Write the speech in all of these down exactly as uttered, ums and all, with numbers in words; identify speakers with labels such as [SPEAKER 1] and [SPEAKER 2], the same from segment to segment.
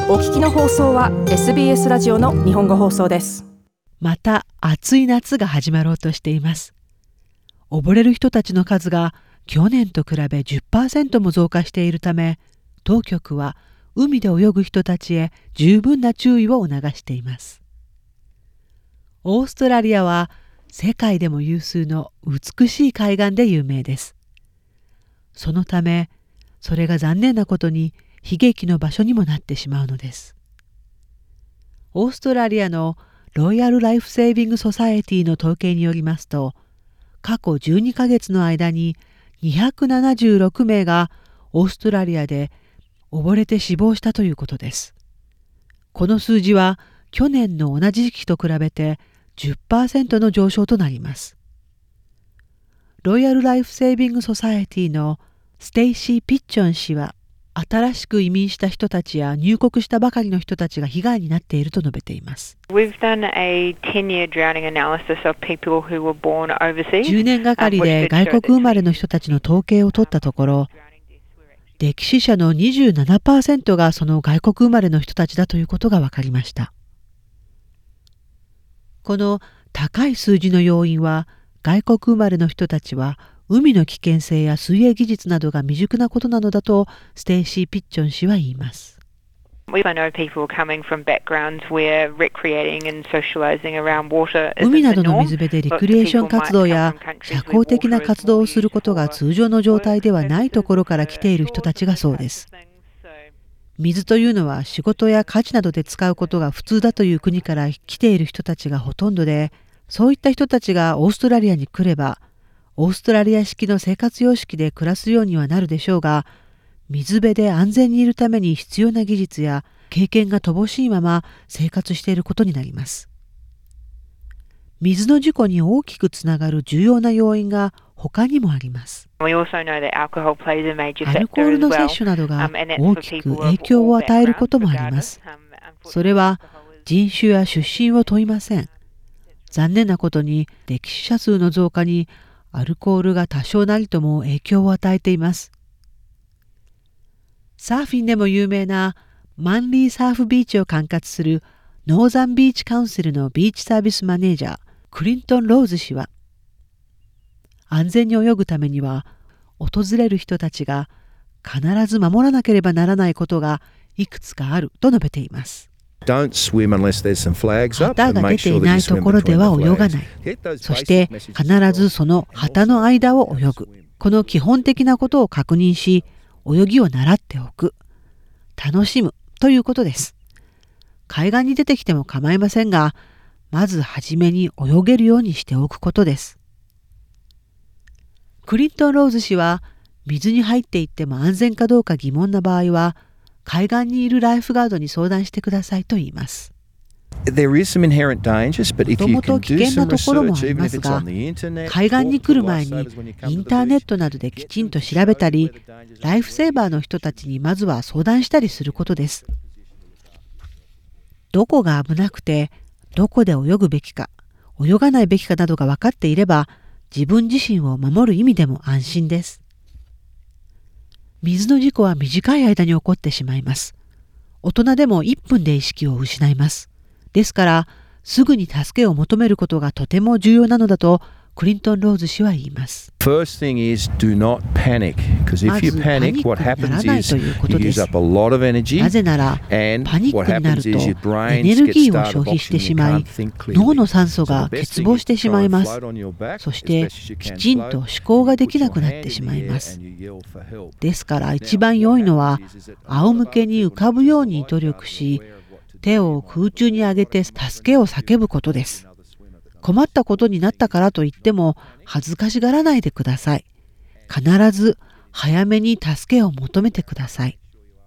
[SPEAKER 1] お聞きの放送は エスビーエス ラジオの日本語放送です。
[SPEAKER 2] また暑い夏が始まろうとしています。溺れる人たちの数が去年と比べ じゅっパーセント も増加しているため、当局は海で泳ぐ人たちへ十分な注意を促しています。オーストラリアは世界でも有数の美しい海岸で有名です。そのため、それが残念なことに悲劇の場所にもなってしまうのです。オーストラリアのロイヤル・ライフ・セービング・ソサエティの統計によりますと、過去じゅうにかげつの間ににひゃくななじゅうろくめいがオーストラリアで溺れて死亡したということです。この数字は去年の同じ時期と比べて じゅっパーセント の上昇となります。ロイヤル・ライフ・セービング・ソサエティのステイシー・ピッチョン氏は、新しく移民した人たちや入国したばかりの人たちが被害になっていると述べています。
[SPEAKER 3] じゅう
[SPEAKER 2] ねんがかりで外国生まれの人たちの統計を取ったところ、溺死者の にじゅうななパーセント がその外国生まれの人たちだということが分かりました。この高い数字の要因は、外国生まれの人たちは海の危険性や水泳技術などが未熟なことなのだとステイシー・ピッチョン氏は言います。海などの水辺でリクリエーション活動や社交的な活動をすることが通常の状態ではないところから来ている人たちがそうです。水というのは仕事や家事などで使うことが普通だという国から来ている人たちがほとんどで、そういった人たちがオーストラリアに来れば、オーストラリア式の生活様式で暮らすようにはなるでしょうが、水辺で安全にいるために必要な技術や経験が乏しいまま生活していることになります。水の事故に大きくつながる重要な要因が他にもあります。アルコールの摂取などが大きく影響を与えることもあります。それは人種や出身を問いません。残念なことに溺死者数の増加にアルコールが多少なりとも影響を与えています。サーフィンでも有名なマンリーサーフビーチを管轄するノーザンビーチカウンシルのビーチサービスマネージャークリントン・ローズ氏は、安全に泳ぐためには訪れる人たちが必ず守らなければならないことがいくつかあると述べています。旗が出ていないところでは泳がない。そして必ずその旗の間を泳ぐ。この基本的なことを確認し、泳ぎを習っておく。楽しむということです。海岸に出てきても構いませんが、まずはじめに泳げるようにしておくことです。クリントン・ローズ氏は、水に入っていっても安全かどうか疑問な場合は、海岸にいるライフガードに相談してくださいと言います。もともと危険なところもありますが、海岸に来る前にインターネットなどできちんと調べたり、ライフセーバーの人たちにまずは相談したりすることです。どこが危なくて、どこで泳ぐべきか、泳がないべきかなどが分かっていれば、自分自身を守る意味でも安心です。水の事故は短い間に起こってしまいます。大人でもいっぷんで意識を失います。ですから、すぐに助けを求めることがとても重要なのだと、クリントン・ローズ氏は言います。まずパニックにならないということです。なぜなら、パニックになるとエネルギーを消費してしまい、脳の酸素が欠乏してしまいます。そして、きちんと思考ができなくなってしまいます。ですから一番良いのは、仰向けに浮かぶように努力し、手を空中に上げて助けを叫ぶことです。困ったことになったからといっても恥ずかしがらないでください。必ず早めに助けを求めてください。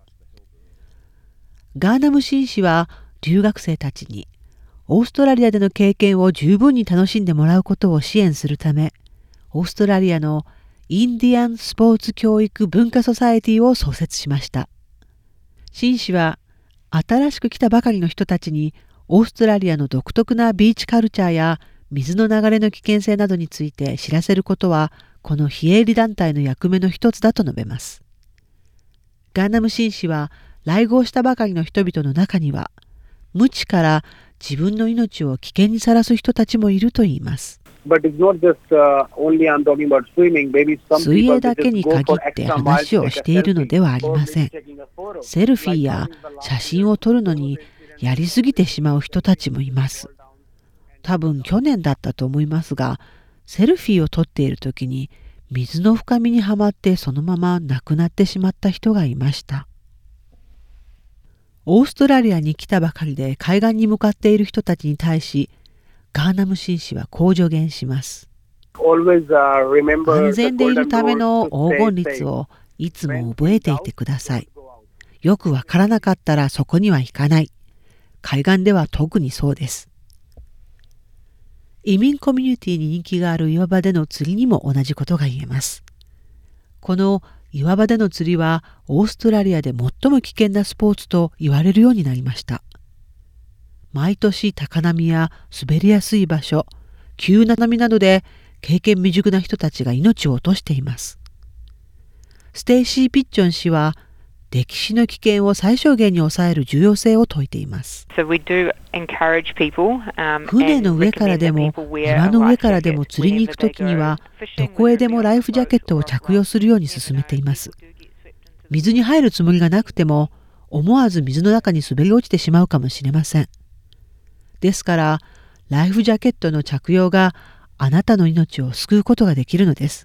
[SPEAKER 2] ガーナム紳士は留学生たちにオーストラリアでの経験を十分に楽しんでもらうことを支援するため、オーストラリアのインディアンスポーツ教育文化ソサエティを創設しました。紳士は新しく来たばかりの人たちにオーストラリアの独特なビーチカルチャーや水の流れの危険性などについて知らせることは、この非営利団体の役目の一つだと述べます。ガーナム紳士は来航したばかりの人々の中には、無知から自分の命を危険にさらす人たちもいるといいます。水泳だけに限って話をしているのではありません。セルフィーや写真を撮るのにやりすぎてしまう人たちもいます。多分去年だったと思いますが、セルフィーを撮っている時に水の深みにはまってそのまま亡くなってしまった人がいました。オーストラリアに来たばかりで海岸に向かっている人たちに対し、ガーナム紳士はこう助言します。安全でいるための黄金律をいつも覚えていてください。よくわからなかったらそこには行かない。海岸では特にそうです。移民コミュニティに人気がある岩場での釣りにも同じことが言えます。この岩場での釣りはオーストラリアで最も危険なスポーツと言われるようになりました。毎年高波や滑りやすい場所、急な波などで経験未熟な人たちが命を落としています。ステイシー・ピッチョン氏は溺死の危険を最小限に抑える重要性を説いています。
[SPEAKER 3] So we do encourage people, um,
[SPEAKER 2] 船の上からでも岩の上からでも釣りに行くときにはどこへでもライフジャケットを着用するように勧めています。水に入るつもりがなくても思わず水の中に滑り落ちてしまうかもしれません。ですからライフジャケットの着用があなたの命を救うことができるのです。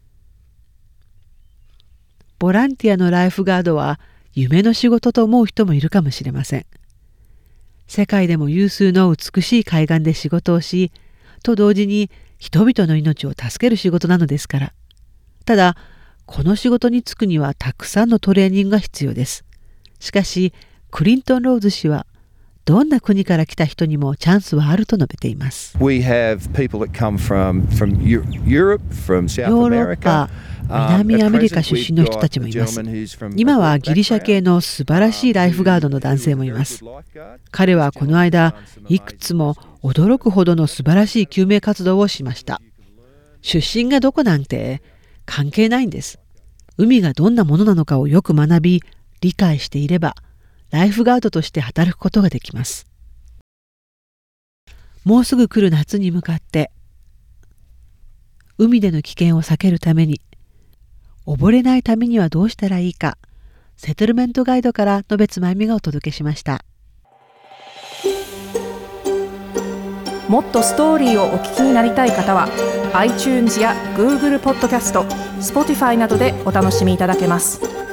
[SPEAKER 2] ボランティアのライフガードは夢の仕事と思う人もいるかもしれません。世界でも有数の美しい海岸で仕事をし、と同時に人々の命を助ける仕事なのですから。ただ、この仕事に就くにはたくさんのトレーニングが必要です。しかし、クリントン・ローズ氏は、どんな国から来た人にもチャンスはあると述べています。ヨーロッパ、南アメリカ出身の人たちもいます。今はギリシャ系の素晴らしいライフガードの男性もいます。彼はこの間、いくつも驚くほどの素晴らしい救命活動をしました。出身がどこなんて関係ないんです。海がどんなものなのかをよく学び、理解していれば、ライフガードとして働くことができます。もうすぐ来る夏に向かって、海での危険を避けるために、溺れないためにはどうしたらいいか、セトルメントガイドから野別真由美がお届けしました。
[SPEAKER 1] もっとストーリーをお聞きになりたい方は iTunes や Google ポッドキャスト、Spotify などでお楽しみいただけます。